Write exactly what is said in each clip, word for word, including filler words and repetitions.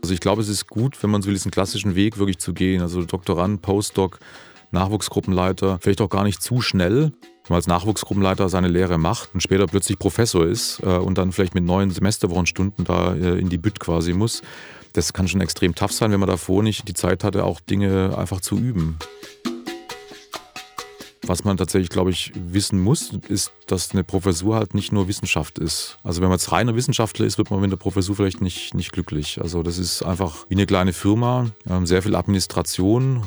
Also ich glaube, es ist gut, wenn man so will, diesen klassischen Weg wirklich zu gehen. Also Doktorand, Postdoc, Nachwuchsgruppenleiter, vielleicht auch gar nicht zu schnell, wenn man als Nachwuchsgruppenleiter seine Lehre macht und später plötzlich Professor ist äh, und dann vielleicht mit neuen Semesterwochenstunden da äh, in die Bütt quasi muss. Das kann schon extrem tough sein, wenn man davor nicht die Zeit hatte, auch Dinge einfach zu üben. Was man tatsächlich, glaube ich, wissen muss, ist, dass eine Professur halt nicht nur Wissenschaft ist. Also wenn man jetzt reiner Wissenschaftler ist, wird man mit der Professur vielleicht nicht, nicht glücklich. Also das ist einfach wie eine kleine Firma, sehr viel Administration.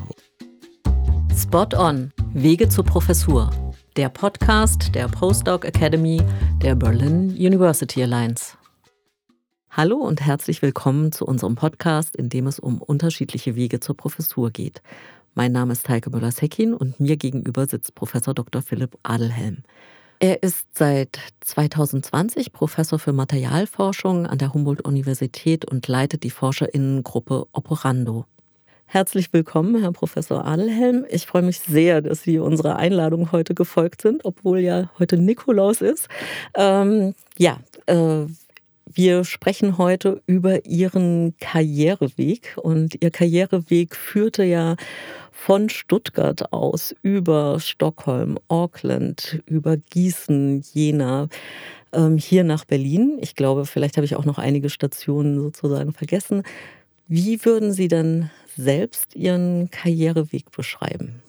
Spot on. Wege zur Professur. Der Podcast der Postdoc Academy der Berlin University Alliance. Hallo und herzlich willkommen zu unserem Podcast, in dem es um unterschiedliche Wege zur Professur geht. Mein Name ist Heike Müller-Seckin und mir gegenüber sitzt Professor Doktor Philipp Adelhelm. Er ist seit zwanzig zwanzig Professor für Materialforschung an der Humboldt-Universität und leitet die ForscherInnengruppe Operando. Herzlich willkommen, Herr Professor Adelhelm. Ich freue mich sehr, dass Sie unserer Einladung heute gefolgt sind, obwohl ja heute Nikolaus ist. Ähm, ja, äh, wir sprechen heute über Ihren Karriereweg. Und Ihr Karriereweg führte ja von Stuttgart aus über Stockholm, Auckland, über Gießen, Jena, ähm, hier nach Berlin. Ich glaube, vielleicht habe ich auch noch einige Stationen sozusagen vergessen. Wie würden Sie denn selbst Ihren Karriereweg beschreiben?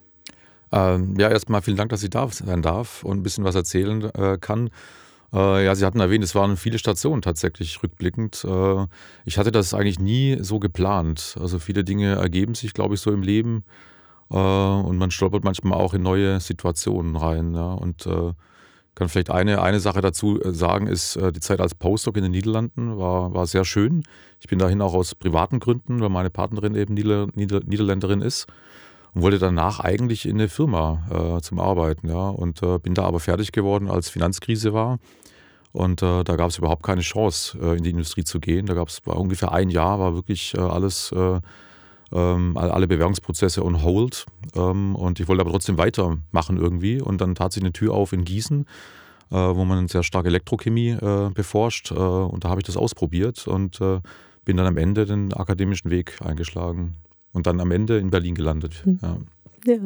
Ähm, ja, erstmal vielen Dank, dass ich da sein darf und ein bisschen was erzählen äh, kann. Äh, ja, Sie hatten erwähnt, es waren viele Stationen tatsächlich rückblickend. Äh, ich hatte das eigentlich nie so geplant. Also viele Dinge ergeben sich, glaube ich, so im Leben. Äh, und man stolpert manchmal auch in neue Situationen rein. Ja, und äh, kann vielleicht eine, eine Sache dazu sagen, ist, die Zeit als Postdoc in den Niederlanden war, war sehr schön. Ich bin dahin auch aus privaten Gründen, weil meine Partnerin eben Nieder, Nieder, Niederländerin ist und wollte danach eigentlich in eine Firma äh, zum Arbeiten. Ja, und äh, bin da aber fertig geworden, als Finanzkrise war. Und äh, da gab es überhaupt keine Chance, äh, in die Industrie zu gehen. Da gab es ungefähr ein Jahr, war wirklich äh, alles, äh, ähm, alle Bewerbungsprozesse on hold. Ähm, und ich wollte aber trotzdem weitermachen irgendwie. Und dann tat sich eine Tür auf in Gießen, äh, wo man sehr stark Elektrochemie äh, beforscht. Äh, und da habe ich das ausprobiert und äh, bin dann am Ende den akademischen Weg eingeschlagen. Und dann am Ende in Berlin gelandet. Mhm. Ja. Ja.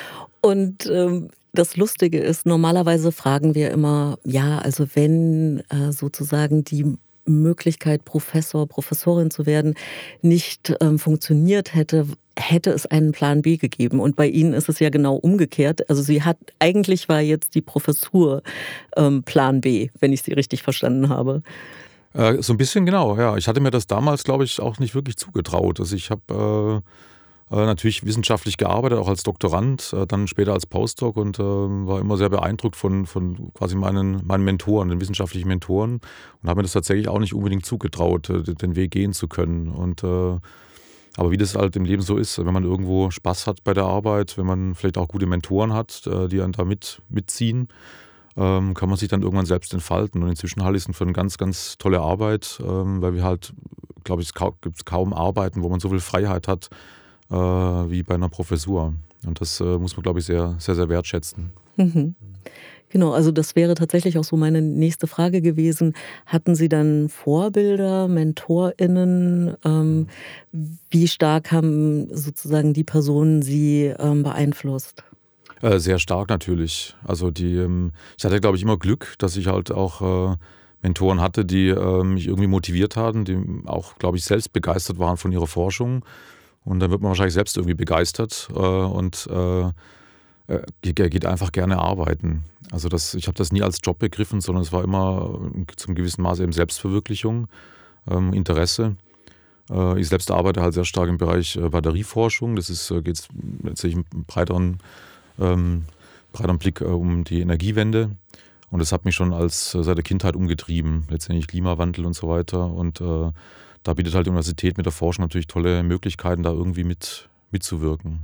Und ähm, das Lustige ist, normalerweise fragen wir immer, ja, also wenn äh, sozusagen die Möglichkeit, Professor, Professorin zu werden, nicht ähm, funktioniert hätte, hätte es einen Plan B gegeben. Und bei Ihnen ist es ja genau umgekehrt. Also Sie hat, eigentlich war jetzt die Professur ähm, Plan B, wenn ich Sie richtig verstanden habe. Äh, so ein bisschen genau, ja. Ich hatte mir das damals, glaube ich, auch nicht wirklich zugetraut. Also ich habe äh, äh, natürlich wissenschaftlich gearbeitet, auch als Doktorand, äh, dann später als Postdoc und äh, war immer sehr beeindruckt von, von quasi meinen, meinen Mentoren, den wissenschaftlichen Mentoren und habe mir das tatsächlich auch nicht unbedingt zugetraut, äh, den Weg gehen zu können. Und äh, aber wie das halt im Leben so ist, wenn man irgendwo Spaß hat bei der Arbeit, wenn man vielleicht auch gute Mentoren hat, äh, die einen da mit, mitziehen, ähm, kann man sich dann irgendwann selbst entfalten. Und inzwischen halte ich es für eine ganz, ganz tolle Arbeit, ähm, weil wir halt, glaube ich, es kaum, gibt's kaum Arbeiten, wo man so viel Freiheit hat, äh, wie bei einer Professur. Und das äh, muss man, glaube ich, sehr, sehr, sehr wertschätzen. Mhm. Genau, also das wäre tatsächlich auch so meine nächste Frage gewesen. Hatten Sie dann Vorbilder, MentorInnen? Ähm, wie stark haben sozusagen die Personen Sie ähm, beeinflusst? Äh, sehr stark natürlich. Also die, ähm, ich hatte, glaube ich, immer Glück, dass ich halt auch äh, Mentoren hatte, die äh, mich irgendwie motiviert haben, die auch, glaube ich, selbst begeistert waren von ihrer Forschung. Und dann wird man wahrscheinlich selbst irgendwie begeistert äh, und äh, äh, geht einfach gerne arbeiten. Also das, ich habe das nie als Job begriffen, sondern es war immer zum gewissen Maße eben Selbstverwirklichung, ähm, Interesse. Äh, ich selbst arbeite halt sehr stark im Bereich äh, Batterieforschung. Das ist äh, geht letztlich einen breiteren Ähm, breiteren Blick äh, um die Energiewende. Und das hat mich schon als äh, seit der Kindheit umgetrieben, letztendlich Klimawandel und so weiter. Und äh, da bietet halt die Universität mit der Forschung natürlich tolle Möglichkeiten, da irgendwie mit, mitzuwirken.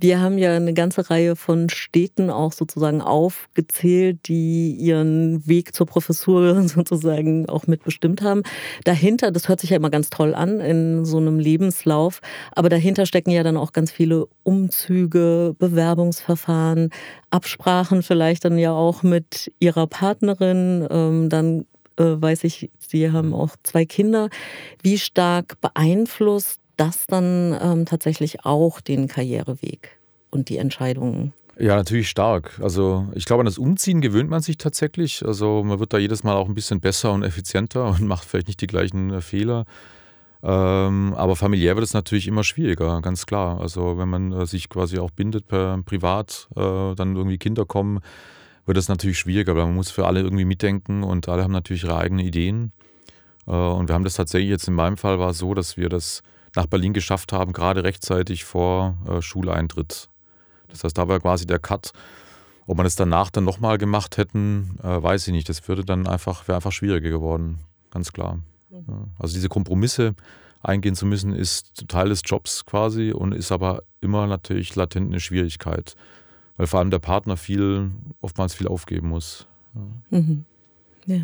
Wir haben ja eine ganze Reihe von Städten auch sozusagen aufgezählt, die ihren Weg zur Professur sozusagen auch mitbestimmt haben. Dahinter, das hört sich ja immer ganz toll an in so einem Lebenslauf, aber dahinter stecken ja dann auch ganz viele Umzüge, Bewerbungsverfahren, Absprachen vielleicht dann ja auch mit Ihrer Partnerin. Ähm, dann äh, weiß ich, Sie haben auch zwei Kinder. Wie stark beeinflusst das dann ähm, tatsächlich auch den Karriereweg und die Entscheidungen? Ja, natürlich stark. Also ich glaube, an das Umziehen gewöhnt man sich tatsächlich. Also man wird da jedes Mal auch ein bisschen besser und effizienter und macht vielleicht nicht die gleichen äh, Fehler. Ähm, aber familiär wird es natürlich immer schwieriger, ganz klar. Also wenn man äh, sich quasi auch bindet per privat, äh, dann irgendwie Kinder kommen, wird es natürlich schwieriger, weil man muss für alle irgendwie mitdenken und alle haben natürlich ihre eigenen Ideen. Äh, und wir haben das tatsächlich jetzt in meinem Fall war es so, dass wir das nach Berlin geschafft haben, gerade rechtzeitig vor äh, Schuleintritt. Das heißt, da war quasi der Cut. Ob man es danach dann nochmal gemacht hätten, äh, weiß ich nicht. Das würde dann einfach, wäre einfach schwieriger geworden, ganz klar. Mhm. Ja. Also diese Kompromisse eingehen zu müssen, ist Teil des Jobs quasi und ist aber immer natürlich latent eine Schwierigkeit, weil vor allem der Partner viel, oftmals viel aufgeben muss. Ja. Mhm. Ja.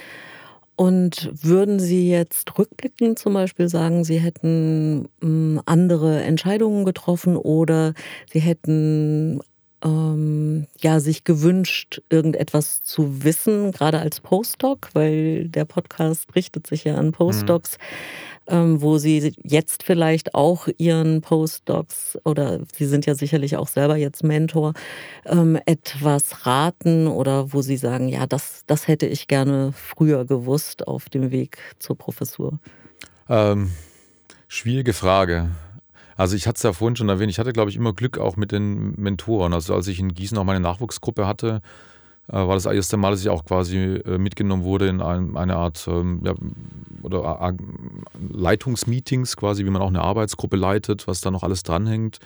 Und würden Sie jetzt rückblickend zum Beispiel sagen, Sie hätten ähm, andere Entscheidungen getroffen oder Sie hätten ähm, ja, sich gewünscht, irgendetwas zu wissen, gerade als Postdoc, weil der Podcast richtet sich ja an Mhm. Postdocs, ähm, wo Sie jetzt vielleicht auch Ihren Postdocs oder Sie sind ja sicherlich auch selber jetzt Mentor, ähm, etwas raten oder wo Sie sagen, ja, das, das hätte ich gerne früher gewusst auf dem Weg zur Professur? Ähm, Schwierige Frage. Also ich hatte es ja vorhin schon erwähnt, ich hatte, glaube ich, immer Glück auch mit den Mentoren. Also als ich in Gießen auch meine Nachwuchsgruppe hatte, äh, war das erste Mal, dass ich auch quasi äh, mitgenommen wurde in ein, eine Art ähm, ja, oder äh, Leitungsmeetings, quasi, wie man auch eine Arbeitsgruppe leitet, was da noch alles dranhängt.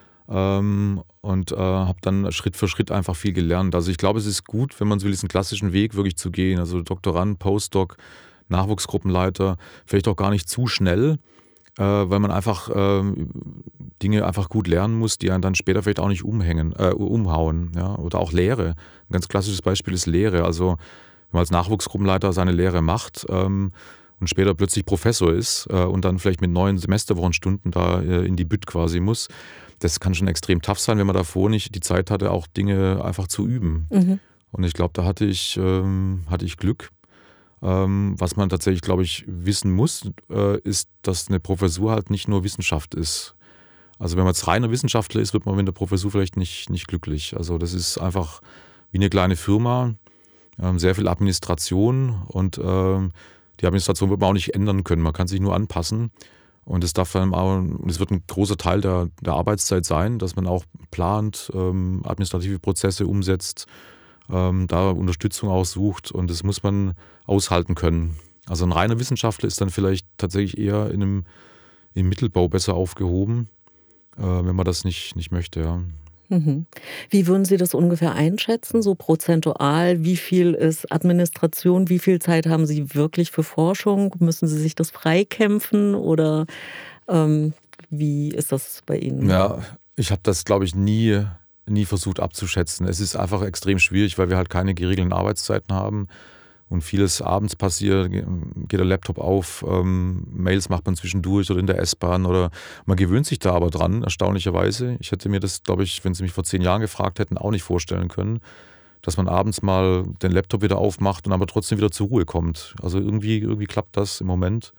Ähm, und äh, habe dann Schritt für Schritt einfach viel gelernt. Also ich glaube, es ist gut, wenn man so will, diesen klassischen Weg wirklich zu gehen. Also Doktorand, Postdoc, Nachwuchsgruppenleiter, vielleicht auch gar nicht zu schnell, äh, weil man einfach ähm, Dinge einfach gut lernen muss, die einen dann später vielleicht auch nicht umhängen, äh, umhauen. Ja? Oder auch Lehre. Ein ganz klassisches Beispiel ist Lehre. Also wenn man als Nachwuchsgruppenleiter seine Lehre macht ähm, und später plötzlich Professor ist äh, und dann vielleicht mit neun Semesterwochenstunden da äh, in die Bütt quasi muss, das kann schon extrem tough sein, wenn man davor nicht die Zeit hatte, auch Dinge einfach zu üben. Mhm. Und ich glaube, da hatte ich, ähm, hatte ich Glück. Ähm, was man tatsächlich, glaube ich, wissen muss, äh, ist, dass eine Professur halt nicht nur Wissenschaft ist. Also wenn man jetzt reiner Wissenschaftler ist, wird man mit der Professur vielleicht nicht, nicht glücklich. Also das ist einfach wie eine kleine Firma, ähm, sehr viel Administration und ähm, die Administration wird man auch nicht ändern können. Man kann sich nur anpassen. Und es darf dann auch, es wird ein großer Teil der, der Arbeitszeit sein, dass man auch plant, ähm, administrative Prozesse umsetzt, ähm, da Unterstützung aussucht und das muss man aushalten können. Also ein reiner Wissenschaftler ist dann vielleicht tatsächlich eher in einem, im Mittelbau besser aufgehoben, äh, wenn man das nicht, nicht möchte, ja. Mhm. Wie würden Sie das ungefähr einschätzen, so prozentual? Wie viel ist Administration? Wie viel Zeit haben Sie wirklich für Forschung? Müssen Sie sich das freikämpfen oder ähm, wie ist das bei Ihnen? Ja, ich habe das, glaube ich, nie, nie versucht abzuschätzen. Es ist einfach extrem schwierig, weil wir halt keine geregelten Arbeitszeiten haben und vieles abends passiert, ge- geht der Laptop auf, ähm, Mails macht man zwischendurch oder in der S-Bahn oder man gewöhnt sich da aber dran, erstaunlicherweise. Ich hätte mir das, glaube ich, wenn Sie mich vor zehn Jahren gefragt hätten, auch nicht vorstellen können, dass man abends mal den Laptop wieder aufmacht und aber trotzdem wieder zur Ruhe kommt. Also irgendwie, irgendwie klappt das im Moment.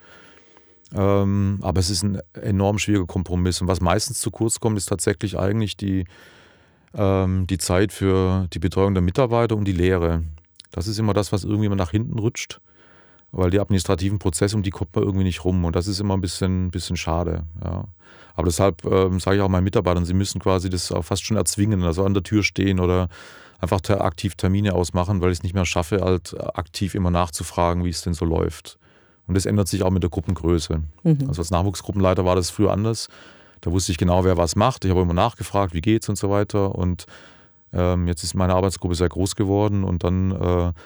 Ähm, aber es ist ein enorm schwieriger Kompromiss. Und was meistens zu kurz kommt, ist tatsächlich eigentlich die, ähm, die Zeit für die Betreuung der Mitarbeiter und die Lehre. Das ist immer das, was irgendwie immer nach hinten rutscht, weil die administrativen Prozesse, um die kommt man irgendwie nicht rum. Und das ist immer ein bisschen, bisschen schade. Ja. Aber deshalb ähm, sage ich auch meinen Mitarbeitern, sie müssen quasi das auch fast schon erzwingen, also an der Tür stehen oder einfach te- aktiv Termine ausmachen, weil ich es nicht mehr schaffe, halt aktiv immer nachzufragen, wie es denn so läuft. Und das ändert sich auch mit der Gruppengröße. Mhm. Also als Nachwuchsgruppenleiter war das früher anders. Da wusste ich genau, wer was macht. Ich habe immer nachgefragt, wie geht's und so weiter. Und ähm, jetzt ist meine Arbeitsgruppe sehr groß geworden und dann äh,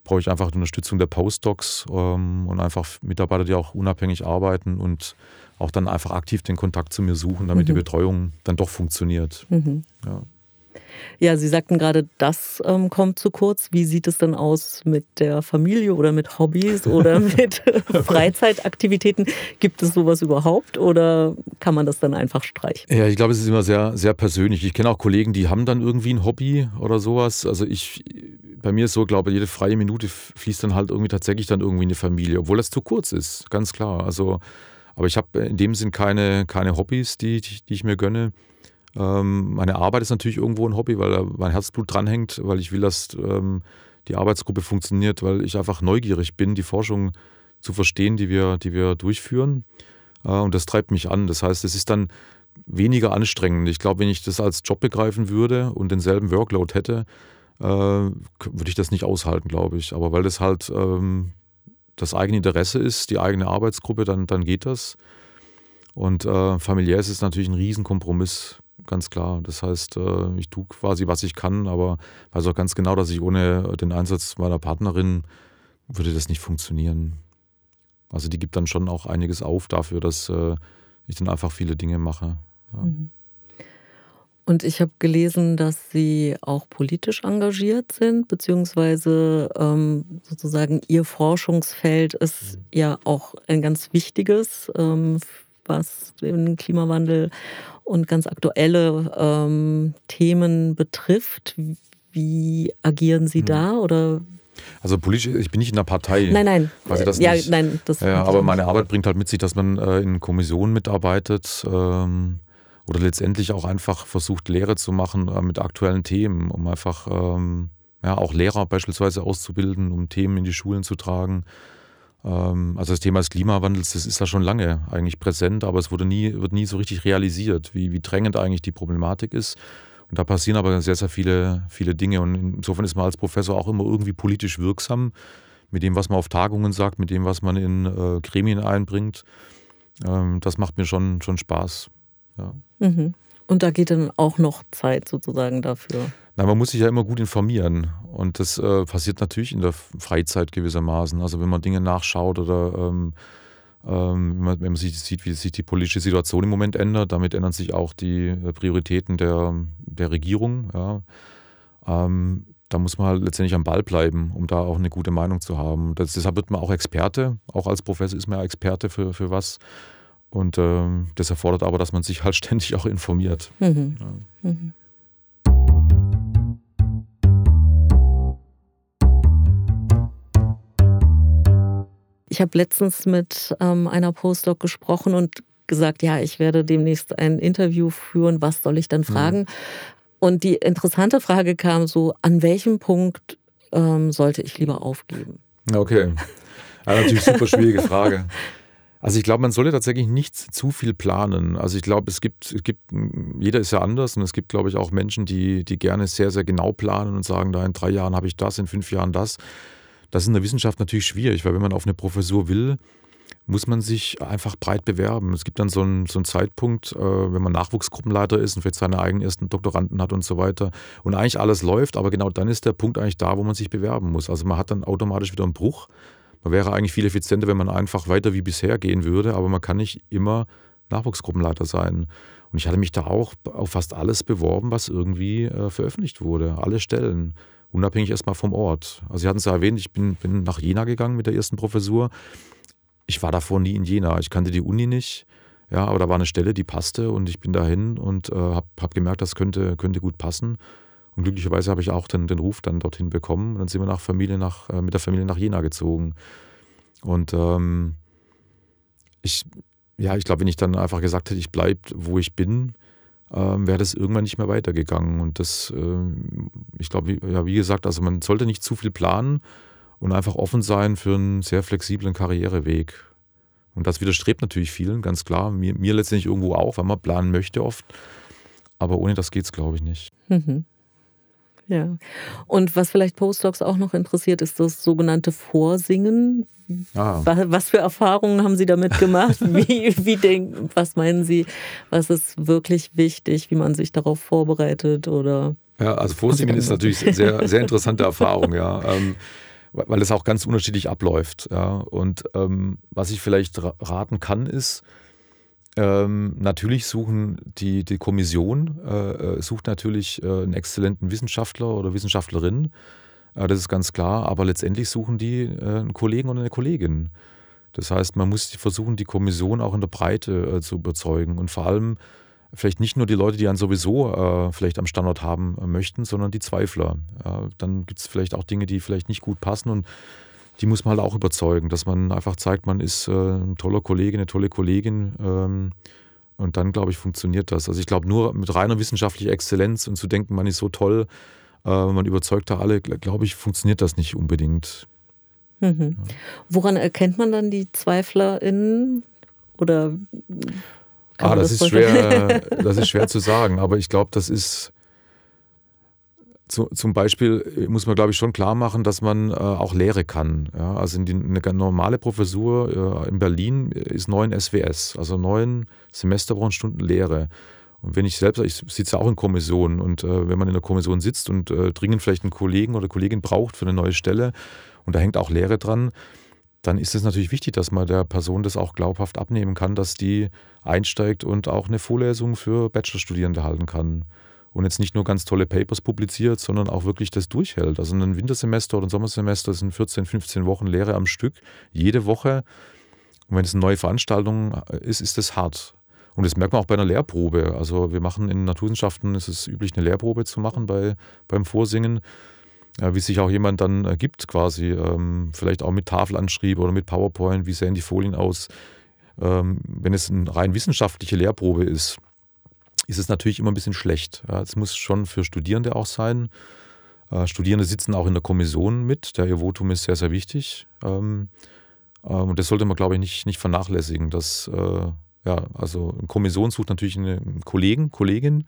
brauche ich einfach die Unterstützung der Postdocs ähm, und einfach Mitarbeiter, die auch unabhängig arbeiten und auch dann einfach aktiv den Kontakt zu mir suchen, damit mhm. die Betreuung dann doch funktioniert. Mhm. Ja. Ja, Sie sagten gerade, das ähm, kommt zu kurz. Wie sieht es denn aus mit der Familie oder mit Hobbys oder mit Freizeitaktivitäten? Gibt es sowas überhaupt oder kann man das dann einfach streichen? Ja, ich glaube, es ist immer sehr, sehr persönlich. Ich kenne auch Kollegen, die haben dann irgendwie ein Hobby oder sowas. Also ich, bei mir ist so, glaube ich, jede freie Minute fließt dann halt irgendwie tatsächlich dann irgendwie in die Familie, obwohl das zu kurz ist, ganz klar. Also, aber ich habe in dem Sinn keine, keine Hobbys, die, die ich mir gönne. Ähm, meine Arbeit ist natürlich irgendwo ein Hobby, weil da mein Herzblut dranhängt, weil ich will, dass ähm, die Arbeitsgruppe funktioniert, weil ich einfach neugierig bin, die Forschung zu verstehen, die wir, die wir durchführen. Äh, und das treibt mich an. Das heißt, es ist dann weniger anstrengend. Ich glaube, wenn ich das als Job begreifen würde und denselben Workload hätte, äh, würde ich das nicht aushalten, glaube ich. Aber weil das halt ähm, das eigene Interesse ist, die eigene Arbeitsgruppe, dann, dann geht das. Und äh, familiär ist es natürlich ein Riesenkompromiss. Ganz klar. Das heißt, ich tue quasi, was ich kann, aber weiß auch ganz genau, dass ich ohne den Einsatz meiner Partnerin würde das nicht funktionieren. Also die gibt dann schon auch einiges auf dafür, dass ich dann einfach viele Dinge mache. Ja. Und ich habe gelesen, dass Sie auch politisch engagiert sind, beziehungsweise ähm, sozusagen Ihr Forschungsfeld ist mhm. ja auch ein ganz wichtiges, ähm, was den Klimawandel und ganz aktuelle ähm, Themen betrifft. Wie agieren Sie hm. da? Oder? Also politisch, ich bin nicht in der Partei. Nein, nein. Quasi das ja, nicht. nein das ja, aber meine Arbeit bringt halt mit sich, dass man äh, in Kommissionen mitarbeitet ähm, oder letztendlich auch einfach versucht, Lehre zu machen äh, mit aktuellen Themen, um einfach ähm, ja, auch Lehrer beispielsweise auszubilden, um Themen in die Schulen zu tragen. Also das Thema des Klimawandels, das ist ja schon lange eigentlich präsent, aber es wurde nie, wird nie so richtig realisiert, wie, wie drängend eigentlich die Problematik ist. Und da passieren aber sehr, sehr viele, viele Dinge. Und insofern ist man als Professor auch immer irgendwie politisch wirksam mit dem, was man auf Tagungen sagt, mit dem, was man in äh, Gremien einbringt. Ähm, das macht mir schon, schon Spaß. Ja. Mhm. Und da geht dann auch noch Zeit sozusagen dafür? Na, man muss sich ja immer gut informieren und das äh, passiert natürlich in der Freizeit gewissermaßen. Also wenn man Dinge nachschaut oder ähm, ähm, wenn, man, wenn man sich sieht, wie sich die politische Situation im Moment ändert, damit ändern sich auch die Prioritäten der, der Regierung. Ja. Ähm, da muss man halt letztendlich am Ball bleiben, um da auch eine gute Meinung zu haben. Das, deshalb wird man auch Experte, auch als Professor ist man ja Experte für, für was. Und ähm, das erfordert aber, dass man sich halt ständig auch informiert. Mhm. Ja. Mhm. Ich habe letztens mit ähm, einer Postdoc gesprochen und gesagt, ja, ich werde demnächst ein Interview führen, was soll ich dann fragen? Mhm. Und die interessante Frage kam so, an welchem Punkt ähm, sollte ich lieber aufgeben? Okay, ja, natürlich super schwierige Frage. Also ich glaube, man sollte tatsächlich nicht zu viel planen. Also ich glaube, es gibt, es gibt, jeder ist ja anders und es gibt, glaube ich, auch Menschen, die, die gerne sehr, sehr genau planen und sagen, da in drei Jahren habe ich das, in fünf Jahren das. Das ist in der Wissenschaft natürlich schwierig, weil wenn man auf eine Professur will, muss man sich einfach breit bewerben. Es gibt dann so einen, so einen Zeitpunkt, äh, wenn man Nachwuchsgruppenleiter ist und vielleicht seine eigenen ersten Doktoranden hat und so weiter und eigentlich alles läuft, aber genau dann ist der Punkt eigentlich da, wo man sich bewerben muss. Also man hat dann automatisch wieder einen Bruch. Man wäre eigentlich viel effizienter, wenn man einfach weiter wie bisher gehen würde, aber man kann nicht immer Nachwuchsgruppenleiter sein. Und ich hatte mich da auch auf fast alles beworben, was irgendwie äh, veröffentlicht wurde. Alle Stellen. Unabhängig erstmal vom Ort. Also Sie hatten es ja erwähnt, ich bin, bin nach Jena gegangen mit der ersten Professur. Ich war davor nie in Jena. Ich kannte die Uni nicht. Ja, aber da war eine Stelle, die passte und ich bin dahin und äh, habe hab gemerkt, das könnte, könnte gut passen. Und glücklicherweise habe ich auch den, den Ruf dann dorthin bekommen. Und dann sind wir nach Familie nach, äh, mit der Familie nach Jena gezogen. Und ähm, ich, ja, ich glaube, wenn ich dann einfach gesagt hätte, ich bleibe, wo ich bin, ähm, wäre das irgendwann nicht mehr weitergegangen. Und das, äh, ich glaube, wie, ja, wie gesagt, also man sollte nicht zu viel planen und einfach offen sein für einen sehr flexiblen Karriereweg. Und das widerstrebt natürlich vielen, ganz klar. Mir, mir letztendlich irgendwo auch, weil man planen möchte oft. Aber ohne das geht es, glaube ich, nicht. Mhm. Ja. Und was vielleicht Postdocs auch noch interessiert, ist das sogenannte Vorsingen. Ah. Was für Erfahrungen haben Sie damit gemacht? Wie, wie denken, was meinen Sie, was ist wirklich wichtig, wie man sich darauf vorbereitet? Oder ja, also Vorsingen ist natürlich sehr, sehr interessante Erfahrung, ja. weil es auch ganz unterschiedlich abläuft. Ja. Und ähm, was ich vielleicht raten kann, ist, ähm, natürlich suchen die, die Kommission, äh, sucht natürlich äh, einen exzellenten Wissenschaftler oder Wissenschaftlerin, äh, das ist ganz klar, aber letztendlich suchen die äh, einen Kollegen oder eine Kollegin. Das heißt, man muss versuchen, die Kommission auch in der Breite äh, zu überzeugen und vor allem vielleicht nicht nur die Leute, die einen sowieso äh, vielleicht am Standort haben äh, möchten, sondern die Zweifler. Ja, dann gibt es vielleicht auch Dinge, die vielleicht nicht gut passen und die muss man halt auch überzeugen, dass man einfach zeigt, man ist äh, ein toller Kollege, eine tolle Kollegin ähm, und dann, glaube ich, funktioniert das. Also ich glaube, nur mit reiner wissenschaftlicher Exzellenz und zu denken, man ist so toll, äh, man überzeugt da alle, glaube ich, funktioniert das nicht unbedingt. Mhm. Ja. Woran erkennt man dann die ZweiflerInnen? Oder kann ah, man das, das ist schwer, das ist schwer zu sagen, aber ich glaube, das ist zu, zum Beispiel muss man, glaube ich, schon klar machen, dass man äh, auch Lehre kann. Ja? Also in die, eine normale Professur äh, in Berlin ist neun S W S, also neun Semesterwochenstunden Lehre. Und wenn ich selbst, ich sitze auch in Kommissionen und äh, wenn man in der Kommission sitzt und äh, dringend vielleicht einen Kollegen oder Kollegin braucht für eine neue Stelle und da hängt auch Lehre dran, dann ist es natürlich wichtig, dass man der Person das auch glaubhaft abnehmen kann, dass die einsteigt und auch eine Vorlesung für Bachelorstudierende halten kann. Und jetzt nicht nur ganz tolle Papers publiziert, sondern auch wirklich das durchhält. Also ein Wintersemester oder ein Sommersemester sind vierzehn, fünfzehn Wochen Lehre am Stück, jede Woche. Und wenn es eine neue Veranstaltung ist, ist das hart. Und das merkt man auch bei einer Lehrprobe. Also wir machen in Naturwissenschaften, ist es üblich, eine Lehrprobe zu machen bei, beim Vorsingen. Wie sich auch jemand dann äh, gibt quasi, ähm, vielleicht auch mit Tafelanschrieb oder mit PowerPoint, wie sehen die Folien aus. Ähm, wenn es eine rein wissenschaftliche Lehrprobe ist, ist es natürlich immer ein bisschen schlecht. Ja, es muss schon für Studierende auch sein. Äh, Studierende sitzen auch in der Kommission mit, der ihr Votum ist sehr, sehr wichtig. Ähm, äh, und das sollte man, glaube ich, nicht, nicht vernachlässigen. Dass, äh, ja, also eine Kommission sucht natürlich einen Kollegen, Kollegin,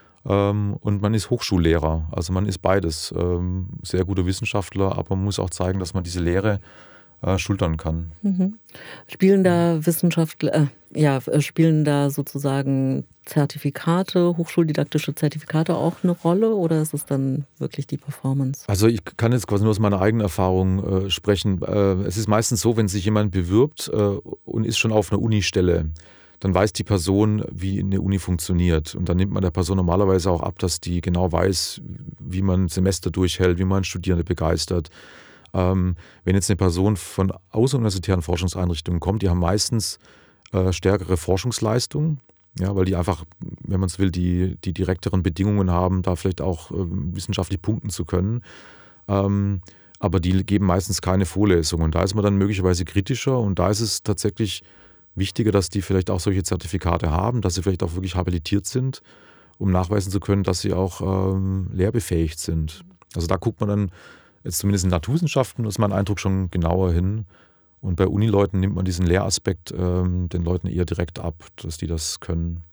und man ist Hochschullehrer, also man ist beides. Sehr guter Wissenschaftler, aber man muss auch zeigen, dass man diese Lehre äh, schultern kann. Mhm. Spielen da Wissenschaftler, äh, ja, spielen da sozusagen Zertifikate, hochschuldidaktische Zertifikate auch eine Rolle oder ist es dann wirklich die Performance? Also ich kann jetzt quasi nur aus meiner eigenen Erfahrung äh, sprechen. Äh, es ist meistens so, wenn sich jemand bewirbt äh, und ist schon auf einer Unistelle, dann weiß die Person, wie eine Uni funktioniert. Und dann nimmt man der Person normalerweise auch ab, dass die genau weiß, wie man ein Semester durchhält, wie man Studierende begeistert. Ähm, wenn jetzt eine Person von außeruniversitären Forschungseinrichtungen kommt, die haben meistens äh, stärkere Forschungsleistungen, ja, weil die einfach, wenn man es will, die, die direkteren Bedingungen haben, da vielleicht auch äh, wissenschaftlich punkten zu können. Ähm, aber die geben meistens keine Vorlesungen. Und da ist man dann möglicherweise kritischer und da ist es tatsächlich wichtiger, dass die vielleicht auch solche Zertifikate haben, dass sie vielleicht auch wirklich habilitiert sind, um nachweisen zu können, dass sie auch ähm, lehrbefähigt sind. Also da guckt man dann jetzt zumindest in Naturwissenschaften, ist mein Eindruck, schon genauer hin. Und bei Unileuten nimmt man diesen Lehraspekt ähm, den Leuten eher direkt ab, dass die das können.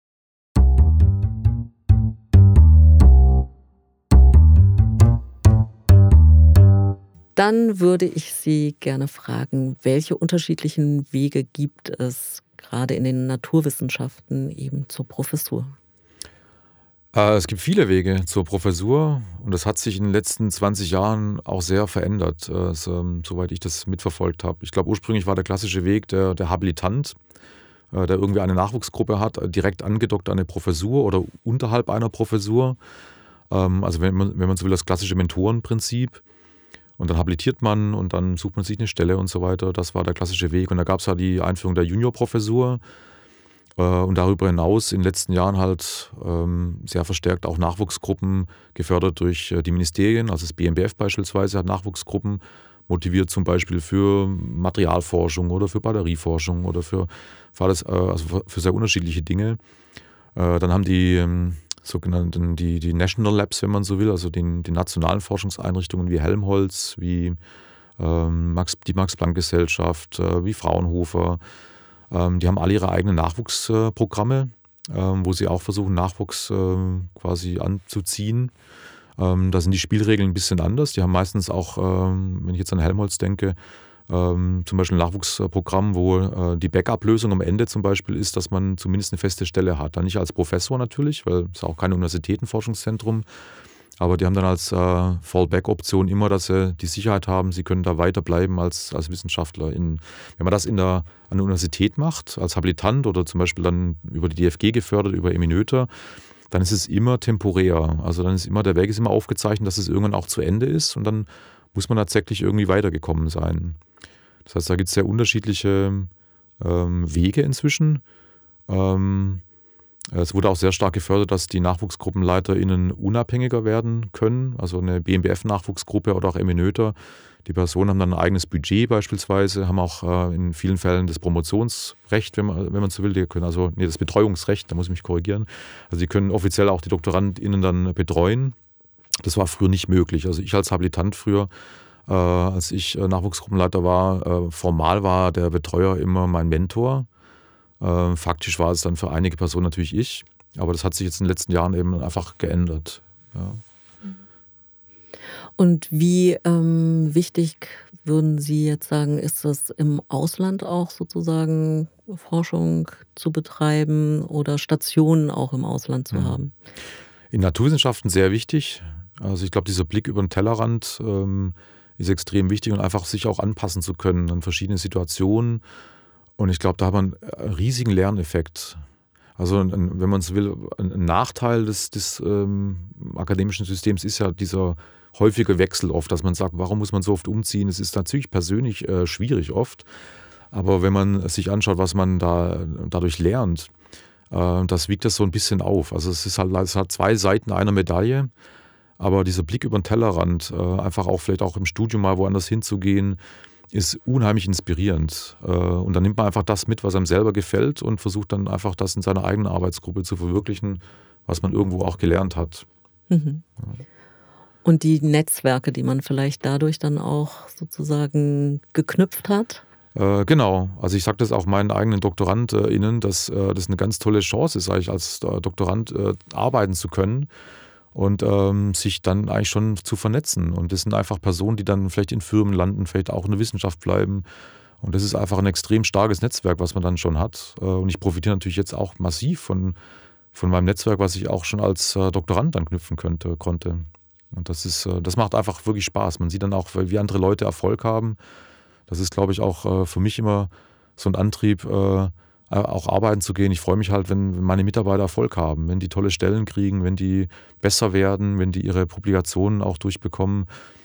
Dann würde ich Sie gerne fragen, welche unterschiedlichen Wege gibt es gerade in den Naturwissenschaften eben zur Professur? Äh, es gibt viele Wege zur Professur und das hat sich in den letzten zwanzig Jahren auch sehr verändert, äh, so, soweit ich das mitverfolgt habe. Ich glaube, ursprünglich war der klassische Weg der, der Habilitant, äh, der irgendwie eine Nachwuchsgruppe hat, direkt angedockt an eine Professur oder unterhalb einer Professur. Ähm, also wenn man, wenn man so will, das klassische Mentorenprinzip. Und dann habilitiert man und dann sucht man sich eine Stelle und so weiter. Das war der klassische Weg. Und da gab es halt die Einführung der Juniorprofessur äh, und darüber hinaus in den letzten Jahren halt ähm, sehr verstärkt auch Nachwuchsgruppen gefördert durch äh, die Ministerien. Also das B M B F beispielsweise hat Nachwuchsgruppen motiviert, zum Beispiel für Materialforschung oder für Batterieforschung oder für, für, alles, äh, also für sehr unterschiedliche Dinge. Äh, dann haben die ähm, sogenannten die, die National Labs, wenn man so will, also den, die nationalen Forschungseinrichtungen wie Helmholtz, wie ähm, Max, die Max-Planck-Gesellschaft, äh, wie Fraunhofer, ähm, die haben alle ihre eigenen Nachwuchsprogramme, ähm, wo sie auch versuchen, Nachwuchs äh, quasi anzuziehen. Ähm, da sind die Spielregeln ein bisschen anders. Die haben meistens auch, ähm, wenn ich jetzt an Helmholtz denke, Ähm, zum Beispiel ein Nachwuchsprogramm, wo äh, die Backup-Lösung am Ende zum Beispiel ist, dass man zumindest eine feste Stelle hat. Dann nicht als Professor natürlich, weil es auch kein Universitätenforschungszentrum, Aber die haben dann als äh, Fallback-Option immer, dass sie die Sicherheit haben, sie können da weiterbleiben als, als Wissenschaftler. In, wenn man das in der, an der Universität macht, als Habilitant oder zum Beispiel dann über die D F G gefördert, über Eminöter, dann ist es immer temporär. Also dann ist immer, der Weg ist immer aufgezeichnet, dass es irgendwann auch zu Ende ist und dann muss man tatsächlich irgendwie weitergekommen sein. Das heißt, da gibt es sehr unterschiedliche ähm, Wege inzwischen. Ähm, Es wurde auch sehr stark gefördert, dass die NachwuchsgruppenleiterInnen unabhängiger werden können. Also eine B M B F-Nachwuchsgruppe oder auch Eminöter. Die Personen haben dann ein eigenes Budget beispielsweise, haben auch äh, in vielen Fällen das Promotionsrecht, wenn man, wenn man so will. Die können also, nee, das Betreuungsrecht, da muss ich mich korrigieren. Also die können offiziell auch die DoktorandInnen dann betreuen. Das war früher nicht möglich. Also ich als Habilitant früher, äh, als ich äh, Nachwuchsgruppenleiter war, äh, formal war der Betreuer immer mein Mentor. Äh, faktisch war es dann für einige Personen natürlich ich, aber das hat sich jetzt in den letzten Jahren eben einfach geändert. Ja. Und wie ähm, wichtig würden Sie jetzt sagen, ist das im Ausland auch sozusagen Forschung zu betreiben oder Stationen auch im Ausland zu Mhm. haben? In Naturwissenschaften sehr wichtig. Also ich glaube, dieser Blick über den Tellerrand ähm, ist extrem wichtig und einfach sich auch anpassen zu können an verschiedene Situationen. Und ich glaube, da hat man einen riesigen Lerneffekt. Also ein, wenn man es will, ein Nachteil des, des ähm, akademischen Systems ist ja dieser häufige Wechsel oft, dass man sagt, warum muss man so oft umziehen? Es ist natürlich persönlich äh, schwierig oft. Aber wenn man sich anschaut, was man da dadurch lernt, äh, das wiegt das so ein bisschen auf. Also es ist halt, es hat zwei Seiten einer Medaille. Aber dieser Blick über den Tellerrand, äh, einfach auch vielleicht auch im Studium mal woanders hinzugehen, ist unheimlich inspirierend. Und dann nimmt man einfach das mit, was einem selber gefällt und versucht dann einfach das in seiner eigenen Arbeitsgruppe zu verwirklichen, was man irgendwo auch gelernt hat. Mhm. Ja. Und die Netzwerke, die man vielleicht dadurch dann auch sozusagen geknüpft hat? Äh, genau. Also ich sage das auch meinen eigenen DoktorandInnen, dass äh, das eine ganz tolle Chance ist, eigentlich als Doktorand äh, arbeiten zu können. Und ähm, sich dann eigentlich schon zu vernetzen. Und das sind einfach Personen, die dann vielleicht in Firmen landen, vielleicht auch in der Wissenschaft bleiben. Und das ist einfach ein extrem starkes Netzwerk, was man dann schon hat. Und ich profitiere natürlich jetzt auch massiv von, von meinem Netzwerk, was ich auch schon als äh, Doktorand dann knüpfen könnte, konnte. Und das ist, äh, das macht einfach wirklich Spaß. Man sieht dann auch, wie andere Leute Erfolg haben. Das ist, glaube ich, auch äh, für mich immer so ein Antrieb, äh, auch arbeiten zu gehen. Ich freue mich halt, wenn meine Mitarbeiter Erfolg haben, wenn die tolle Stellen kriegen, wenn die besser werden, wenn die ihre Publikationen auch durchbekommen.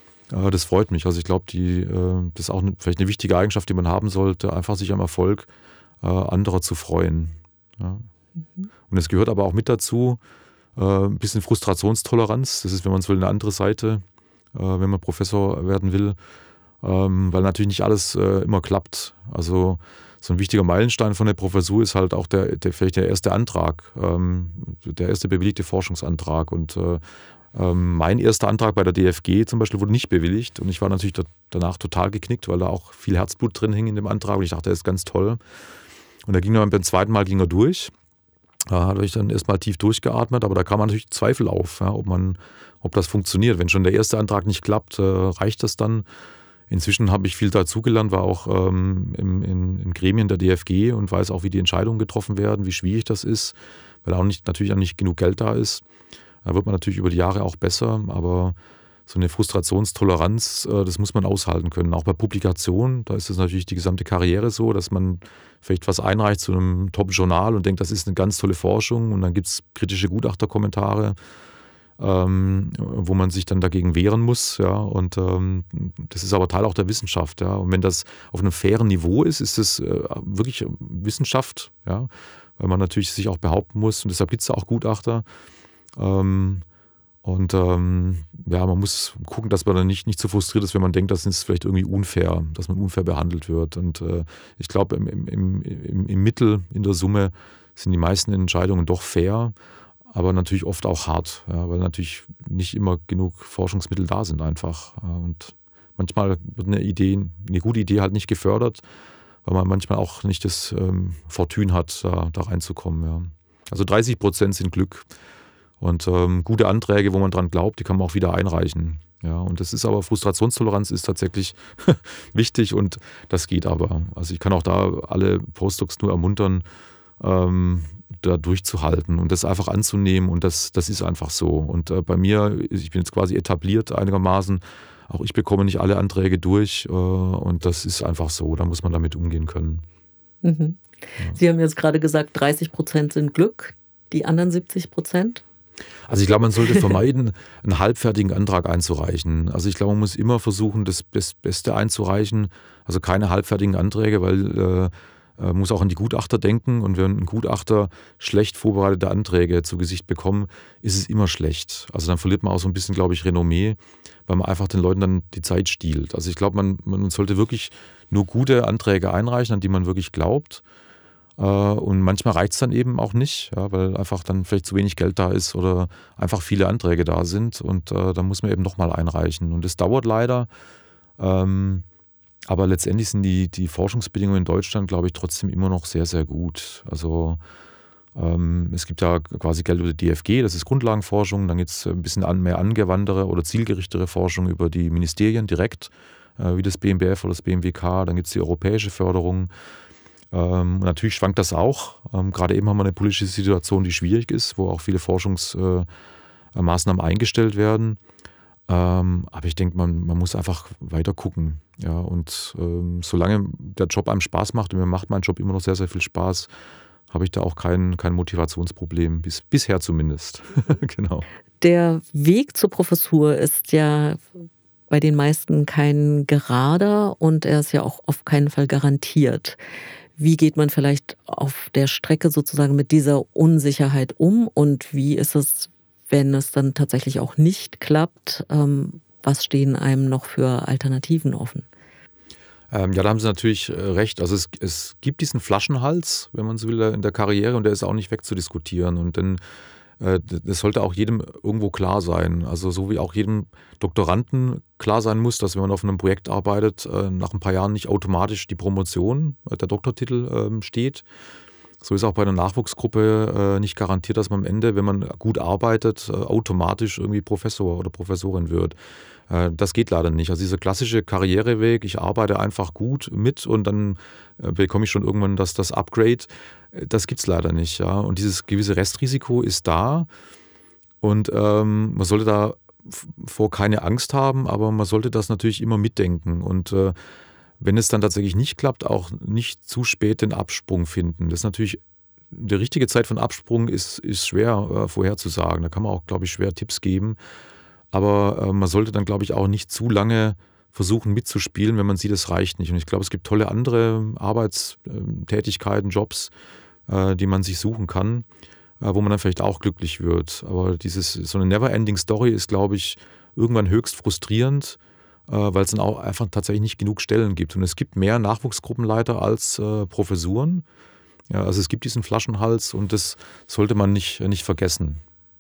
Das freut mich. Also ich glaube, die, das ist auch vielleicht eine wichtige Eigenschaft, die man haben sollte, einfach sich am Erfolg anderer zu freuen. Ja. Mhm. Und es gehört aber auch mit dazu, ein bisschen Frustrationstoleranz. Das ist, wenn man es will, eine andere Seite, wenn man Professor werden will, weil natürlich nicht alles immer klappt. Also so ein wichtiger Meilenstein von der Professur ist halt auch der, der vielleicht der erste Antrag, ähm, der erste bewilligte Forschungsantrag. Und äh, ähm, mein erster Antrag bei der D F G zum Beispiel wurde nicht bewilligt. Und ich war natürlich da, danach total geknickt, weil da auch viel Herzblut drin hing in dem Antrag. Und ich dachte, der ist ganz toll. Und da ging er beim zweiten Mal ging er durch. Da hatte ich dann erstmal tief durchgeatmet, aber da kam natürlich Zweifel auf, ja, ob man, ob das funktioniert. Wenn schon der erste Antrag nicht klappt, äh, reicht das dann? Inzwischen habe ich viel dazugelernt, war auch ähm, im, in, in Gremien der D F G und weiß auch, wie die Entscheidungen getroffen werden, wie schwierig das ist, weil auch nicht, natürlich auch nicht genug Geld da ist. Da wird man natürlich über die Jahre auch besser, aber so eine Frustrationstoleranz, äh, das muss man aushalten können. Auch bei Publikationen, da ist es natürlich die gesamte Karriere so, dass man vielleicht was einreicht zu einem Top-Journal und denkt, das ist eine ganz tolle Forschung und dann gibt es kritische Gutachterkommentare, Ähm, wo man sich dann dagegen wehren muss, ja, und ähm, das ist aber Teil auch der Wissenschaft, ja, und wenn das auf einem fairen Niveau ist, ist es äh, wirklich Wissenschaft, ja, weil man natürlich sich auch behaupten muss und deshalb gibt es auch Gutachter ähm, und ähm, ja, man muss gucken, dass man dann nicht, nicht zu frustriert ist, wenn man denkt, das ist vielleicht irgendwie unfair, dass man unfair behandelt wird und äh, ich glaube, im, im, im, im Mittel, in der Summe sind die meisten Entscheidungen doch fair, aber natürlich oft auch hart, ja, weil natürlich nicht immer genug Forschungsmittel da sind einfach. Und manchmal wird eine Idee, eine gute Idee halt nicht gefördert, weil man manchmal auch nicht das ähm, Fortune hat, da, da reinzukommen. Ja. Also dreißig Prozent sind Glück. Und ähm, gute Anträge, wo man dran glaubt, die kann man auch wieder einreichen. Ja, und das ist aber, Frustrationstoleranz ist tatsächlich wichtig und das geht aber. Also ich kann auch da alle Postdocs nur ermuntern, ähm, da durchzuhalten und das einfach anzunehmen und das, das ist einfach so. Und äh, bei mir, ich bin jetzt quasi etabliert einigermaßen, auch ich bekomme nicht alle Anträge durch äh, und das ist einfach so, da muss man damit umgehen können. Mhm. Ja. Sie haben jetzt gerade gesagt, dreißig Prozent sind Glück, die anderen siebzig Prozent? Also ich glaube, man sollte vermeiden, einen halbfertigen Antrag einzureichen. Also ich glaube, man muss immer versuchen, das Beste einzureichen, also keine halbfertigen Anträge, weil äh, man muss auch an die Gutachter denken und wenn ein Gutachter schlecht vorbereitete Anträge zu Gesicht bekommt, ist es immer schlecht. Also dann verliert man auch so ein bisschen, glaube ich, Renommee, weil man einfach den Leuten dann die Zeit stiehlt. Also ich glaube, man, man sollte wirklich nur gute Anträge einreichen, an die man wirklich glaubt. Und manchmal reicht es dann eben auch nicht, ja, weil einfach dann vielleicht zu wenig Geld da ist oder einfach viele Anträge da sind und äh, dann muss man eben nochmal einreichen. Und das dauert leider. Ähm, Aber letztendlich sind die, die Forschungsbedingungen in Deutschland, glaube ich, trotzdem immer noch sehr, sehr gut. Also ähm, es gibt ja quasi Geld über die D F G, das ist Grundlagenforschung. Dann gibt es ein bisschen an, mehr angewandtere oder zielgerichtetere Forschung über die Ministerien direkt, äh, wie das B M B F oder das B M W K. Dann gibt es die europäische Förderung. Ähm, natürlich schwankt das auch. Ähm, gerade eben haben wir eine politische Situation, die schwierig ist, wo auch viele Forschungsmaßnahmen äh, eingestellt werden. Ähm, aber ich denke, man, man muss einfach weiter gucken. Ja, und ähm, solange der Job einem Spaß macht, und mir macht mein Job immer noch sehr, sehr viel Spaß, habe ich da auch kein, kein Motivationsproblem, bis, bisher zumindest. Genau. Der Weg zur Professur ist ja bei den meisten kein gerader und er ist ja auch auf keinen Fall garantiert. Wie geht man vielleicht auf der Strecke sozusagen mit dieser Unsicherheit um und wie ist es, wenn es dann tatsächlich auch nicht klappt? Ähm, was stehen einem noch für Alternativen offen? Ähm, ja, da haben Sie natürlich äh, recht. Also es, es gibt diesen Flaschenhals, wenn man so will, in der Karriere und der ist auch nicht wegzudiskutieren. Und dann, äh, das sollte auch jedem irgendwo klar sein. Also so wie auch jedem Doktoranden klar sein muss, dass wenn man auf einem Projekt arbeitet, äh, nach ein paar Jahren nicht automatisch die Promotion, äh, der Doktortitel äh, steht. So ist auch bei einer Nachwuchsgruppe äh, nicht garantiert, dass man am Ende, wenn man gut arbeitet, äh, automatisch irgendwie Professor oder Professorin wird. Äh, das geht leider nicht. Also dieser klassische Karriereweg, ich arbeite einfach gut mit und dann äh, bekomme ich schon irgendwann das, das Upgrade, äh, das gibt es leider nicht. Ja? Und dieses gewisse Restrisiko ist da und ähm, man sollte da vor keine Angst haben, aber man sollte das natürlich immer mitdenken und äh, wenn es dann tatsächlich nicht klappt, auch nicht zu spät den Absprung finden. Das ist natürlich, die richtige Zeit von Absprung ist, ist schwer äh, vorherzusagen. Da kann man auch, glaube ich, schwer Tipps geben. Aber äh, man sollte dann, glaube ich, auch nicht zu lange versuchen mitzuspielen, wenn man sieht, es reicht nicht. Und ich glaube, es gibt tolle andere Arbeitstätigkeiten, Jobs, äh, die man sich suchen kann, äh, wo man dann vielleicht auch glücklich wird. Aber dieses, so eine never-ending Story ist, glaube ich, irgendwann höchst frustrierend, weil es dann auch einfach tatsächlich nicht genug Stellen gibt. Und es gibt mehr Nachwuchsgruppenleiter als äh, Professuren. Ja, also es gibt diesen Flaschenhals und das sollte man nicht, nicht vergessen.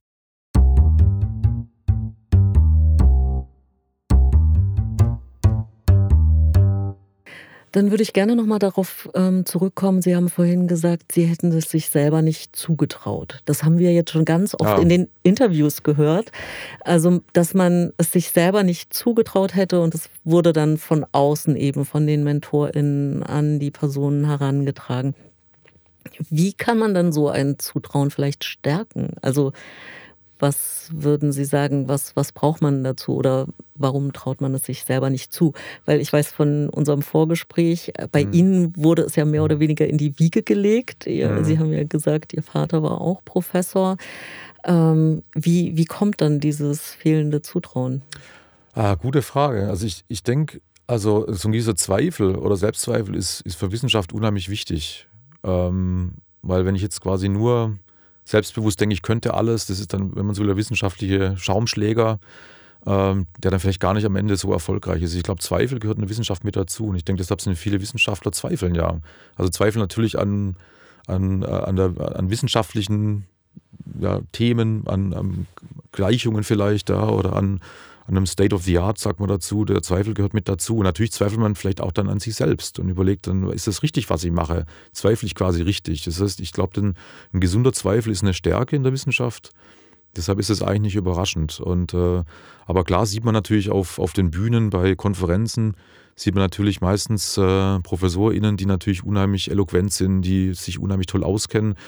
Dann würde ich gerne nochmal darauf ähm, zurückkommen. Sie haben vorhin gesagt, Sie hätten es sich selber nicht zugetraut. Das haben wir jetzt schon ganz oft ja. in den Interviews gehört. Also, dass man es sich selber nicht zugetraut hätte und es wurde dann von außen eben von den MentorInnen an die Personen herangetragen. Wie kann man dann so ein Zutrauen vielleicht stärken? Also, was würden Sie sagen, was, was braucht man dazu oder warum traut man es sich selber nicht zu? Weil ich weiß von unserem Vorgespräch, bei mhm. Ihnen wurde es ja mehr oder weniger in die Wiege gelegt. Mhm. Sie haben ja gesagt, Ihr Vater war auch Professor. Ähm, wie, wie kommt dann dieses fehlende Zutrauen? Ah, gute Frage. Also ich, ich denke, also so dieser Zweifel oder Selbstzweifel ist, ist für Wissenschaft unheimlich wichtig. Ähm, weil wenn ich jetzt quasi nur selbstbewusst denke, ich könnte alles, das ist dann, wenn man so will, der wissenschaftliche Schaumschläger, ähm, der dann vielleicht gar nicht am Ende so erfolgreich ist. Ich glaube, Zweifel gehört in der Wissenschaft mit dazu und ich denke, deshalb sind viele Wissenschaftler zweifeln, ja. Also zweifeln natürlich an, an, an, der, an wissenschaftlichen ja, Themen, an, an Gleichungen vielleicht da oder an, an einem State of the Art, sagt man dazu. Der Zweifel gehört mit dazu. Und natürlich zweifelt man vielleicht auch dann an sich selbst und überlegt dann, ist das richtig, was ich mache? Zweifle ich quasi richtig? Das heißt, ich glaube, ein gesunder Zweifel ist eine Stärke in der Wissenschaft. Deshalb ist es eigentlich nicht überraschend. Und, äh, aber klar sieht man natürlich auf, auf den Bühnen bei Konferenzen, sieht man natürlich meistens äh, ProfessorInnen, die natürlich unheimlich eloquent sind, die sich unheimlich toll auskennen.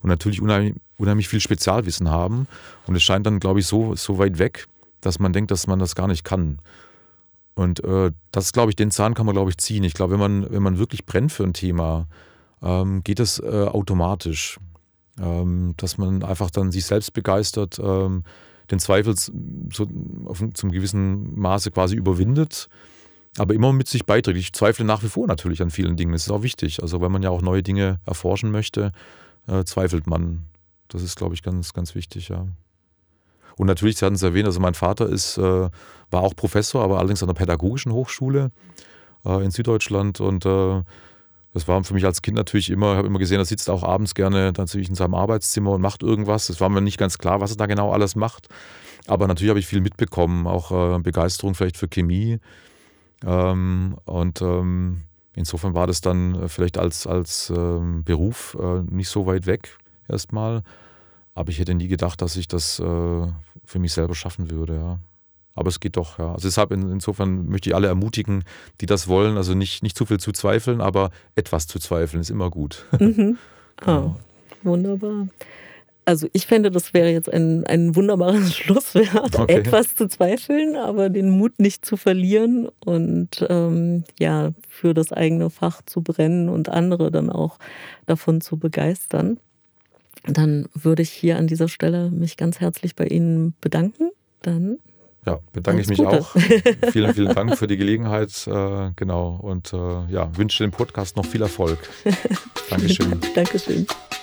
und natürlich unheimlich, unheimlich viel Spezialwissen haben. Und es scheint dann, glaube ich, so, so weit weg, dass man denkt, dass man das gar nicht kann. Und äh, das, glaube ich, den Zahn kann man, glaube ich, ziehen. Ich glaube, wenn man, wenn man wirklich brennt für ein Thema, ähm, geht es äh, automatisch. Ähm, dass man einfach dann sich selbst begeistert, ähm, den Zweifel so auf, zum gewissen Maße quasi überwindet, aber immer mit sich beiträgt. Ich zweifle nach wie vor natürlich an vielen Dingen. Das ist auch wichtig. Also wenn man ja auch neue Dinge erforschen möchte, äh, zweifelt man. Das ist, glaube ich, ganz, ganz wichtig, ja. Und natürlich, Sie hatten es erwähnt, also mein Vater ist, äh, war auch Professor, aber allerdings an der Pädagogischen Hochschule äh, in Süddeutschland. Und äh, das war für mich als Kind natürlich immer, ich habe immer gesehen, er sitzt auch abends gerne natürlich in seinem Arbeitszimmer und macht irgendwas. Es war mir nicht ganz klar, was er da genau alles macht. Aber natürlich habe ich viel mitbekommen, auch äh, Begeisterung vielleicht für Chemie. Ähm, und ähm, insofern war das dann vielleicht als, als ähm, Beruf äh, nicht so weit weg erstmal. Aber ich hätte nie gedacht, dass ich das äh, für mich selber schaffen würde, ja. Aber es geht doch, ja. Also deshalb in, insofern möchte ich alle ermutigen, die das wollen, also nicht, nicht zu viel zu zweifeln, aber etwas zu zweifeln ist immer gut. Mhm. Genau. Oh, wunderbar. Also ich fände, das wäre jetzt ein, ein wunderbares Schlusswort, Okay. etwas zu zweifeln, aber den Mut nicht zu verlieren und ähm, ja, für das eigene Fach zu brennen und andere dann auch davon zu begeistern. Dann würde ich hier an dieser Stelle mich ganz herzlich bei Ihnen bedanken. Dann Ja, bedanke ich alles mich Gute. auch. Vielen, vielen Dank für die Gelegenheit. Äh, genau. Und äh, ja, wünsche dem Podcast noch viel Erfolg. Dankeschön. Dankeschön.